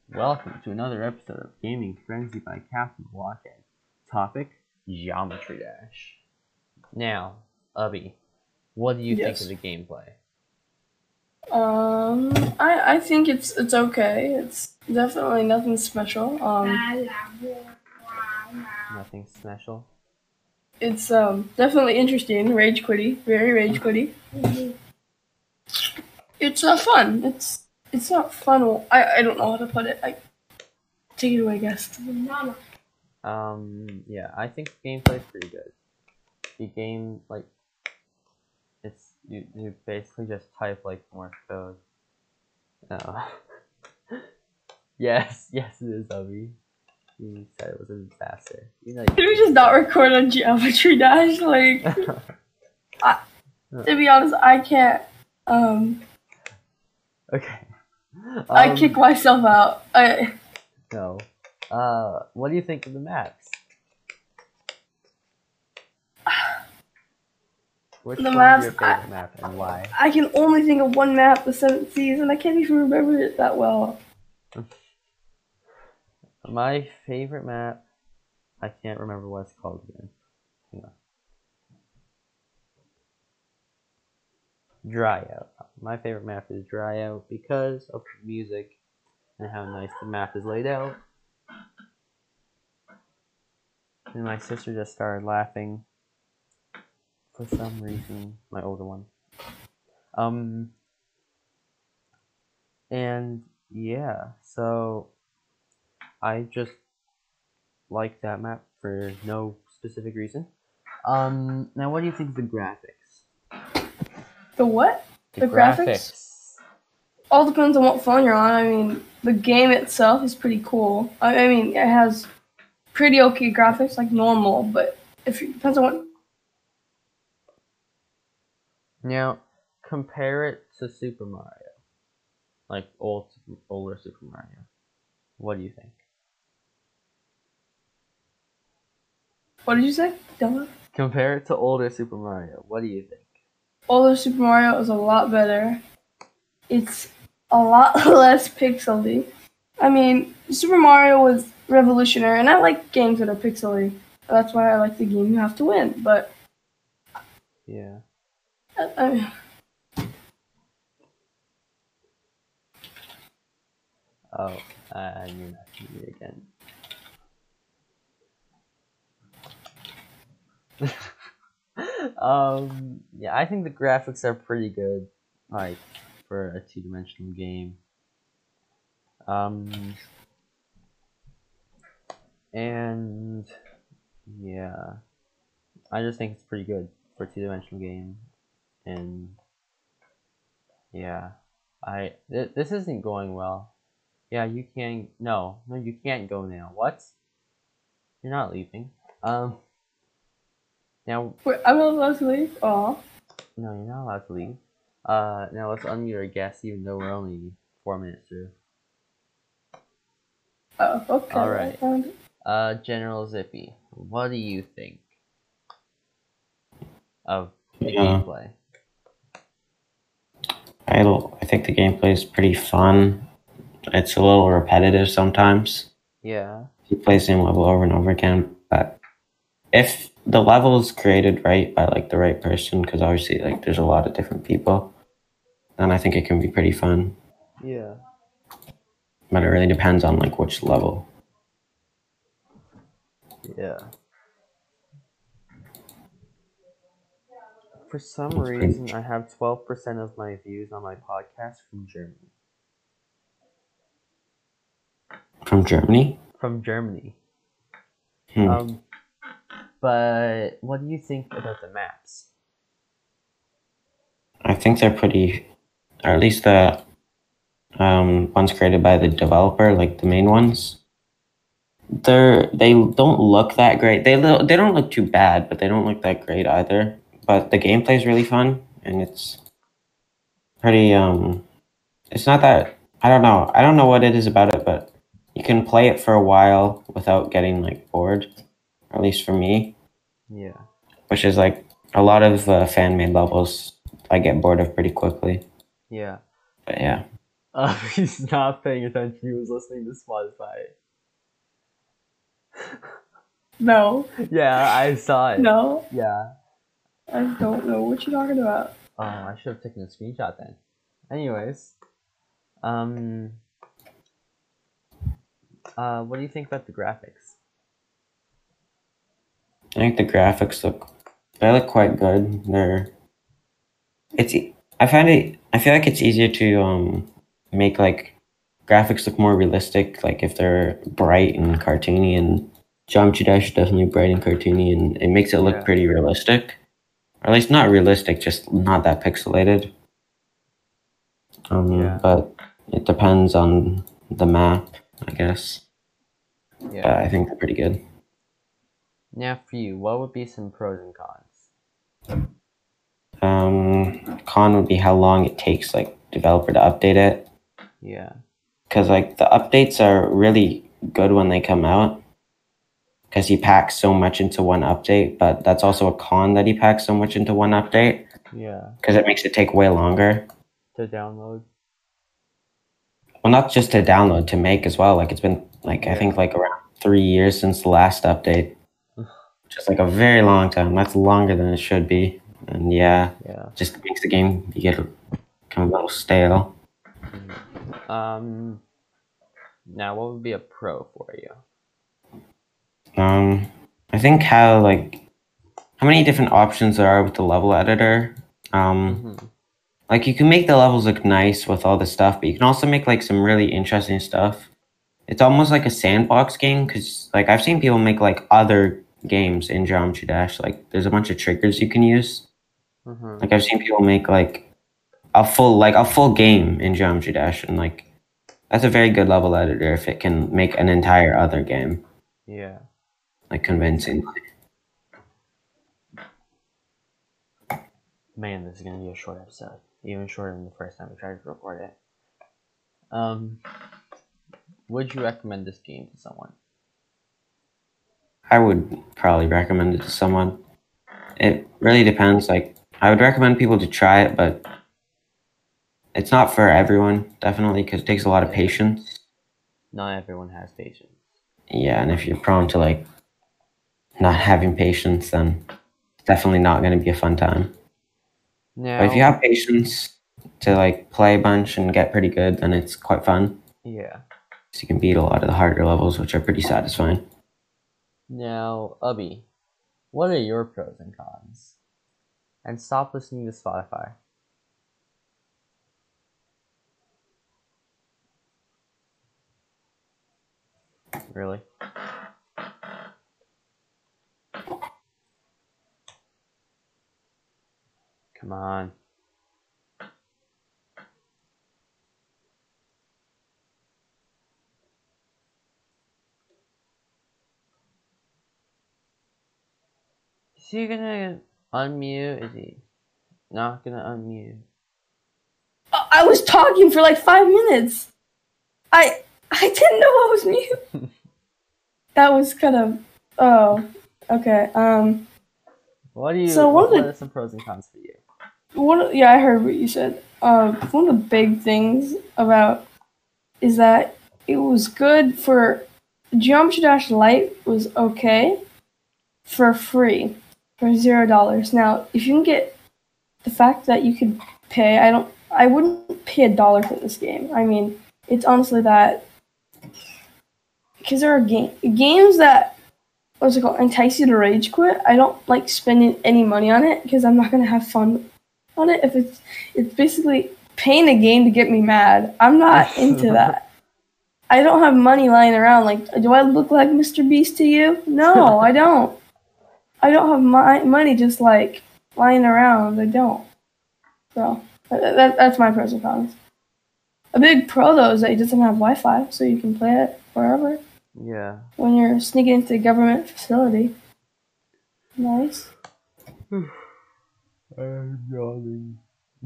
Welcome to another episode of Gaming Frenzy by Captain Blockhead. Topic: Geometry Dash. Now, Ubby, what do you think of the gameplay? I think it's okay. It's definitely nothing special. Nothing special. It's definitely interesting. Rage quitty, very rage quitty. It's fun. It's not fun. I don't know how to put it. I take it away, guest. Yeah, I think the gameplay is pretty good. The game, it's you basically just type Morse code. Yes, it is, Ubby. You said it was a disaster. Can we just not record on Geometry Dash? To be honest, I can't. Okay. I kick myself out. No. What do you think of the maps? Which one's your favorite map and why? I can only think of one map, the 7th season. I can't even remember it that well. My favorite map, I can't remember what it's called again. Hang on. Dryout. My favorite map is Dryout because of the music and how nice the map is laid out. And my sister just started laughing for some reason, my older one. And yeah, so I just like that map for no specific reason. Now what do you think of the graphics? The what? The graphics? All depends on what phone you're on. I mean, the game itself is pretty cool. I mean, it has pretty okay graphics, like normal, but it depends on what. Now, compare it to Super Mario. Like older Super Mario. What do you think? What did you say? Dumb. Compare it to older Super Mario. What do you think? Older Super Mario is a lot better. It's a lot less pixely. I mean, Super Mario was revolutionary, and I like games that are pixely. That's why I like the game you have to win, but... Yeah. Oh, I knew that to me again. Yeah, I think the graphics are pretty good, for a two-dimensional game. And yeah, I just think it's pretty good for a two-dimensional game. And yeah, this isn't going well. Yeah, you can no, you can't go now. What? You're not leaving. Now. Wait, I'm not allowed to leave? Aw. No, you're not allowed to leave. Now let's unmute our guest, even though we're only 4 minutes through. Oh, okay. Alright. General Zippy, what do you think of the gameplay? I think the gameplay is pretty fun. It's a little repetitive sometimes. Yeah. You play the same level over and over again, but if the level is created right by the right person, because obviously there's a lot of different people, then I think it can be pretty fun. Yeah. But it really depends on which level. Yeah. For some reason, I have 12% of my views on my podcast from Germany. From Germany? From Germany. But what do you think about the maps? I think they're pretty, or at least the ones created by the developer, the main ones. They don't look that great. They don't look too bad, but they don't look that great either. But the gameplay is really fun, and it's pretty. It's not that, I don't know. I don't know what it is about it, but you can play it for a while without getting bored. At least for me. Yeah. Which is a lot of fan-made levels I get bored of pretty quickly. Yeah. But yeah. He's not paying attention. He was listening to Spotify. No, Yeah, I saw it. no, Yeah. I don't know what you're talking about. Oh, I should have taken a screenshot then. Anyways, what do you think about the graphics? I think the graphics look quite good. I feel like it's easier to make like graphics look more realistic, like if they're bright and cartoony, and Geometry Dash is definitely bright and cartoony, and it makes it look Yeah. pretty realistic. Or at least not realistic, just not that pixelated. Yeah. But it depends on the map, I guess. But Yeah. I think they're pretty good. Now for you, what would be some pros and cons? Con would be how long it takes like developer to update it. Yeah. Because like the updates are really good when they come out, because he packs so much into one update. But that's also a con that he packs so much into one update, Yeah. because it makes it take way longer. To download. Well, not just to download, to make as well. Like it's been like I think Yeah. like around 3 years since the last update, which is like a very long time. That's longer than it should be. And yeah, Yeah. just makes the game kind of a little stale. Now what would be a pro for you? I think how many different options there are with the level editor. Like you can make the levels look nice with all the stuff, but you can also make like some really interesting stuff. It's almost like a sandbox game, because like I've seen people make like other games in Geometry Dash. Like there's a bunch of triggers you can use. Like I've seen people make like a full game in Geometry Dash, and like that's a very good level editor if it can make an entire other game Yeah. like convincingly. Man, this is gonna be a short episode. Even shorter than the first time we tried to record it. Would you recommend this game to someone? I would probably recommend it to someone. It really depends. Like I would recommend people to try it, but it's not for everyone, definitely, because it takes a lot of patience. Not everyone has patience. Yeah, and if you're prone to like not having patience, then it's definitely not going to be a fun time. Now, But if you have patience to like play a bunch and get pretty good, then it's quite fun. yeah. So you can beat a lot of the harder levels, which are pretty satisfying. Now, Ubby, what are your pros and cons? And stop listening to Spotify. Really? Come on. Is he gonna unmute? Is he not gonna unmute? I was talking for like 5 minutes. I didn't know I was mute. That was kind of okay. What do you? So what are some pros and cons for you? Yeah, I heard what you said. One of the big things about is that it was good for Geometry Dash Lite was okay for free for $0. Now, if you can get the fact that you could pay, I wouldn't pay $1 for this game. I mean, it's honestly that because there are games that what's it called entice you to rage quit. I don't like spending any money on it because I'm not gonna have fun on it. If it's basically paying a game to get me mad. I'm not into that. I don't have money lying around. Like, do I look like Mr. Beast to you? No, I don't. I don't have money just like lying around. I don't. So that's my pros and cons. A big pro though is that it doesn't have Wi-Fi, so you can play it wherever. Yeah. When you're sneaking into a government facility. Nice. I'm yawning.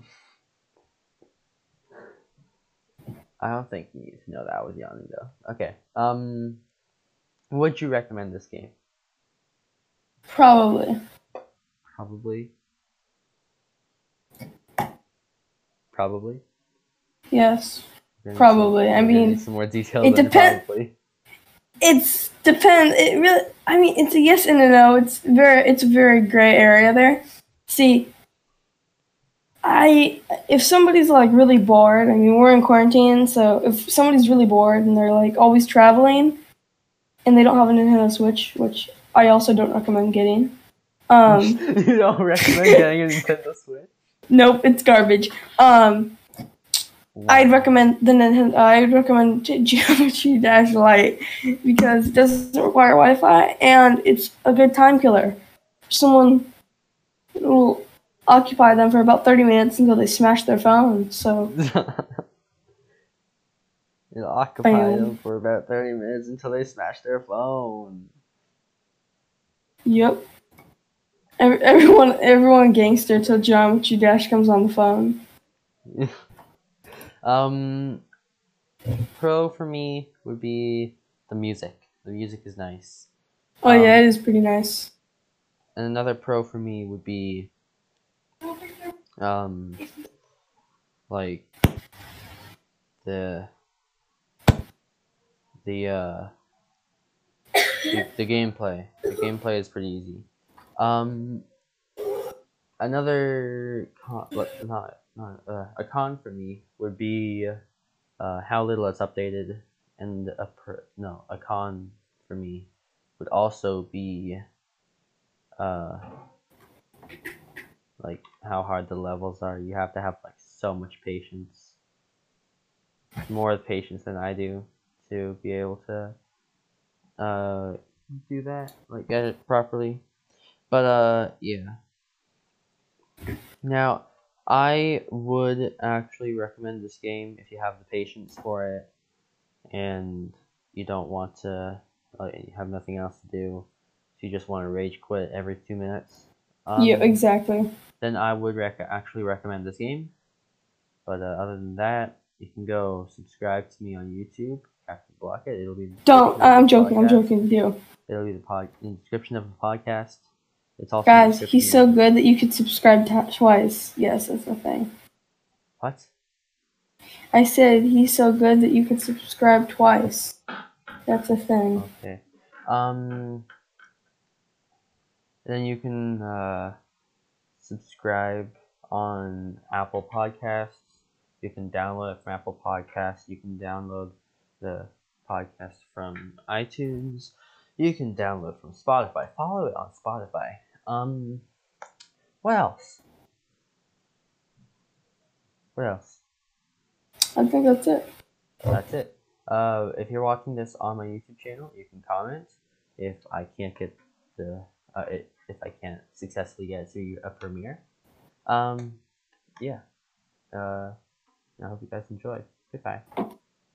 I don't think you need to know that I was yawning though. Okay. Would you recommend this game? Probably. Probably. Probably. Yes. Probably. I You're gonna need mean, some more details. it Than depends. probably. It's depends. It really. I mean, it's a yes and a no. It's a very gray area there. See, if somebody's like really bored. I mean, we're in quarantine, so if somebody's really bored and they're like always traveling, and they don't have a Nintendo Switch, which I also don't recommend getting. You don't recommend getting a Nintendo Switch? Nope, it's garbage. Wow. I'd recommend Geometry Dash Lite because it doesn't require Wi-Fi and it's a good time killer. Someone will occupy them for about 30 minutes until they smash their phone. So It'll occupy them for about 30 minutes until they smash their phone. Yep. Everyone gangster till Geometry Dash comes on the phone. Pro for me would be the music. The music is nice. Oh yeah, it is pretty nice. And another pro for me would be like the gameplay. The gameplay is pretty easy. Another a con for me would be how little it's updated, and a con for me would also be like how hard the levels are. You have to have like so much patience, more patience than I do, to be able to do that, like get it properly. But yeah. Now, I would actually recommend this game if you have the patience for it and you don't want to, you have nothing else to do, so you just want to rage quit every 2 minutes. Yeah, exactly. Then I would actually recommend this game. But other than that, you can go subscribe to me on YouTube, Captain Blockhead. It'll be. I'm joking. Deal. It'll be in the description of the podcast. It's also Guys, he's so good that you could subscribe twice. Yes, that's the thing. What? I said he's so good that you could subscribe twice. That's a thing. Okay. Then you can subscribe on Apple Podcasts. You can download it from Apple Podcasts. You can download the podcast from iTunes. You can download from Spotify. Follow it on Spotify. What else? I think that's it. That's it. If you're watching this on my YouTube channel, you can comment. If I can't get if I can't successfully get it to a premiere. Yeah. I hope you guys enjoy. Goodbye.